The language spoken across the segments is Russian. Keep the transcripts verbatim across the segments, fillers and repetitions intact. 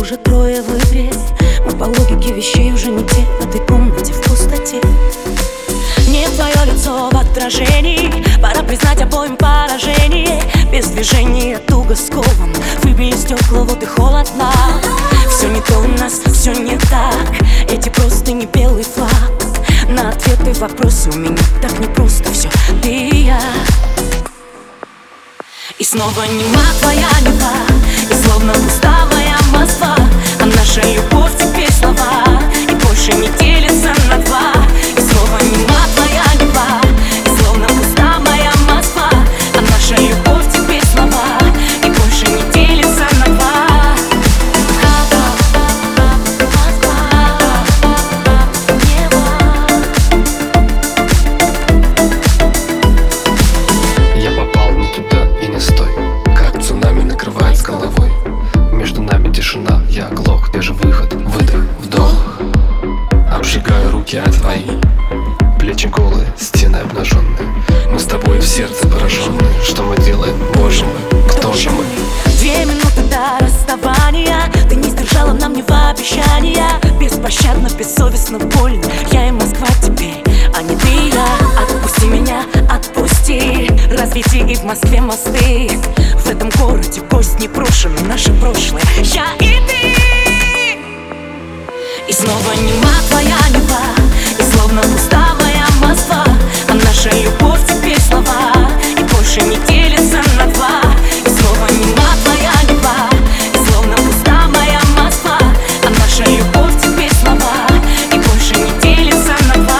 уже трое в игре. Мы по логике вещей уже не те в этой комнате в пустоте. Не твое лицо в отражении, пора признать обоим поражение. Без движения туго скован, выбили стекла, вот и холодно. Все не то у нас, все не так. Эти просто не белый флаг. На ответы вопросы у меня так непросто. Все ты и я. И снова нема твоя Нева, и словно пустая Москва. А наша любовь теперь слова, и больше не делится на два. И снова нема твоя Нева, и словно пустая Москва. А наша любовь теперь слова, и больше не делится на два. Я попал не туда и не стой, как цунами накрывает с головой. Между нами тишина, я оглох, где же выход? Выдох, вдох. Обжигаю руки от твои, плечи голые, стены обнаженные. Мы с тобой в сердце пораженные. Что мы делаем, боже мой, кто же мы? Две минуты до расставания, ты не сдержала нам не в обещания. Беспощадно, бессовестно, больно. Я и Москва теперь, а не ты и я. Отпусти меня, отпусти. Разведи и в Москве мосты. В этом городе гость непрошенный, наше прошлое, я и ты. И снова нема твоя Нева, и словно пустая Москва. А наша любовь теперь слова, и больше не делится на два. И снова нема твоя Нева, и словно пустая Москва. А наша любовь теперь слова, и больше не делится на два.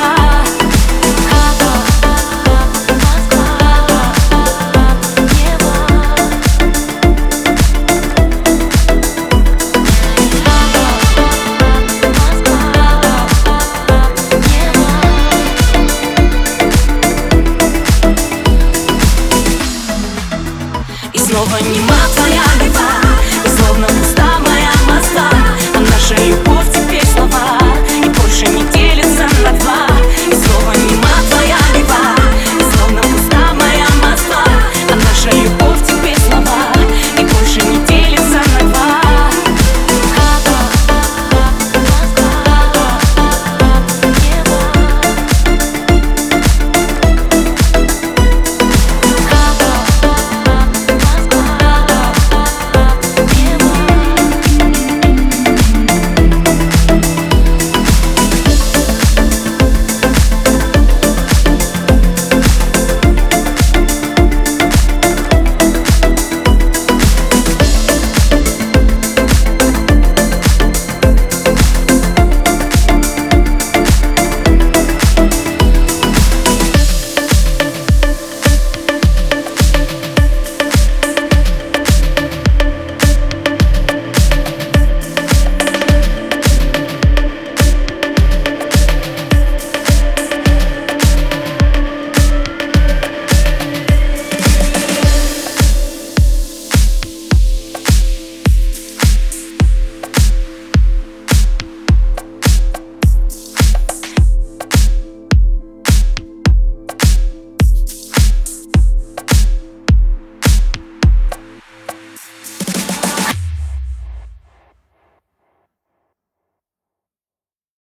И снова нема твоя Нева, и словно пустая Москва. А наша любовь